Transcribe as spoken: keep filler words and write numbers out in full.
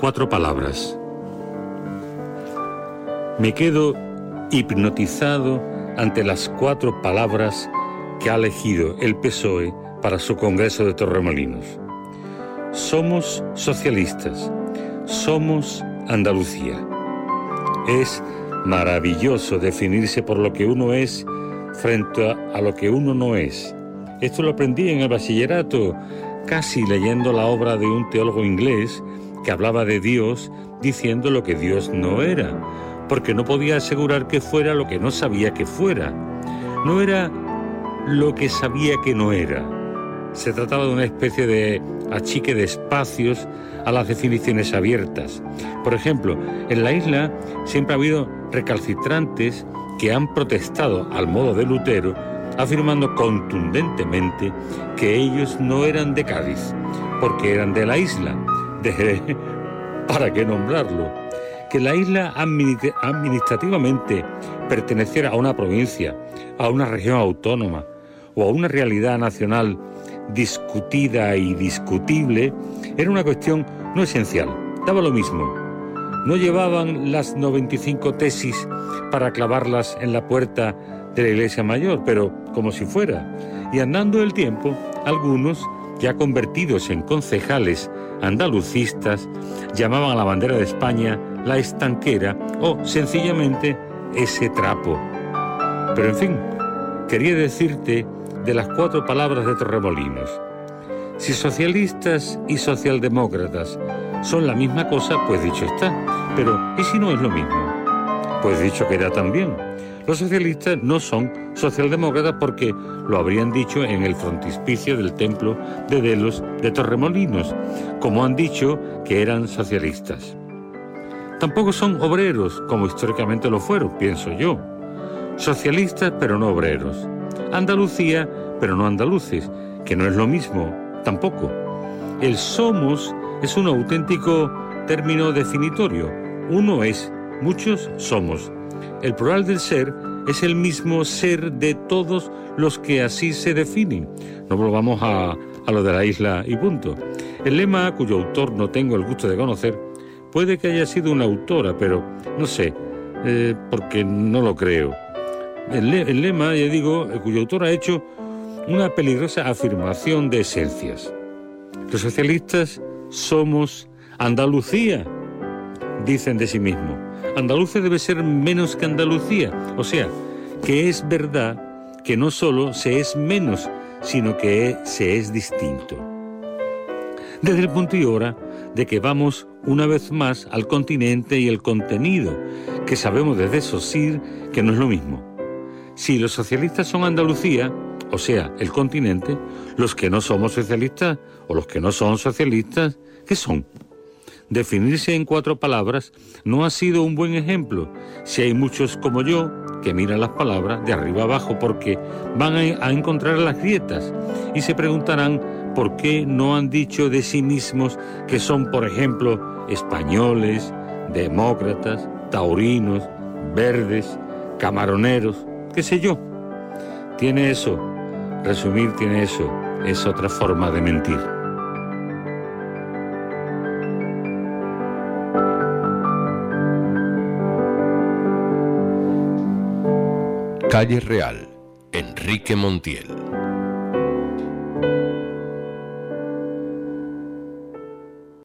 Cuatro palabras. Me quedo hipnotizado ante las cuatro palabras que ha elegido el P S O E para su Congreso de Torremolinos. Somos socialistas, somos Andalucía. Es maravilloso definirse por lo que uno es frente a, a lo que uno no es. Esto lo aprendí en el bachillerato, casi leyendo la obra de un teólogo inglés que hablaba de Dios diciendo lo que Dios no era, porque no podía asegurar que fuera lo que no sabía que fuera. No era lo que sabía que no era. Se trataba de una especie de achique de espacios a las definiciones abiertas. Por ejemplo, en la isla siempre ha habido recalcitrantes que han protestado al modo de Lutero, afirmando contundentemente que ellos no eran de Cádiz, porque eran de la isla. De, ¿para qué nombrarlo? Que la isla administrativamente perteneciera a una provincia, a una región autónoma o a una realidad nacional discutida y discutible, era una cuestión no esencial, daba lo mismo. No llevaban las noventa y cinco tesis para clavarlas en la puerta de la iglesia mayor, pero como si fuera. Y andando el tiempo, algunos, ya convertidos en concejales andalucistas, llamaban a la bandera de España la estanquera o sencillamente ese trapo. Pero en fin, quería decirte de las cuatro palabras de Torremolinos. Si socialistas y socialdemócratas son la misma cosa, pues dicho está. Pero ¿y si no es lo mismo? Pues dicho queda también. Los socialistas no son socialdemócratas porque lo habrían dicho en el frontispicio del templo de Delos de Torremolinos, como han dicho que eran socialistas. Tampoco son obreros, como históricamente lo fueron, pienso yo. Socialistas, pero no obreros. Andalucía, pero no andaluces, que no es lo mismo, tampoco. El somos es un auténtico término definitorio. Uno es, muchos somos. El plural del ser es el mismo ser de todos los que así se definen. No volvamos a, a lo de la isla y punto. El lema, cuyo autor no tengo el gusto de conocer, puede que haya sido una autora, pero no sé, eh, porque no lo creo. El, le, el lema, ya digo, cuyo autor ha hecho una peligrosa afirmación de esencias. Los socialistas somos Andalucía, dicen de sí mismos. Andalucía debe ser menos que Andalucía, o sea, que es verdad que no solo se es menos, sino que se es distinto. Desde el punto y hora de que vamos una vez más al continente y el contenido, que sabemos desde Saussure que no es lo mismo. Si los socialistas son Andalucía, o sea, el continente, los que no somos socialistas o los que no son socialistas, ¿qué son? Definirse en cuatro palabras no ha sido un buen ejemplo, si hay muchos como yo que miran las palabras de arriba abajo porque van a encontrar las grietas y se preguntarán por qué no han dicho de sí mismos que son, por ejemplo, españoles, demócratas, taurinos, verdes, camaroneros, qué sé yo. Tiene eso, resumir tiene eso, es otra forma de mentir. Calle Real, Enrique Montiel.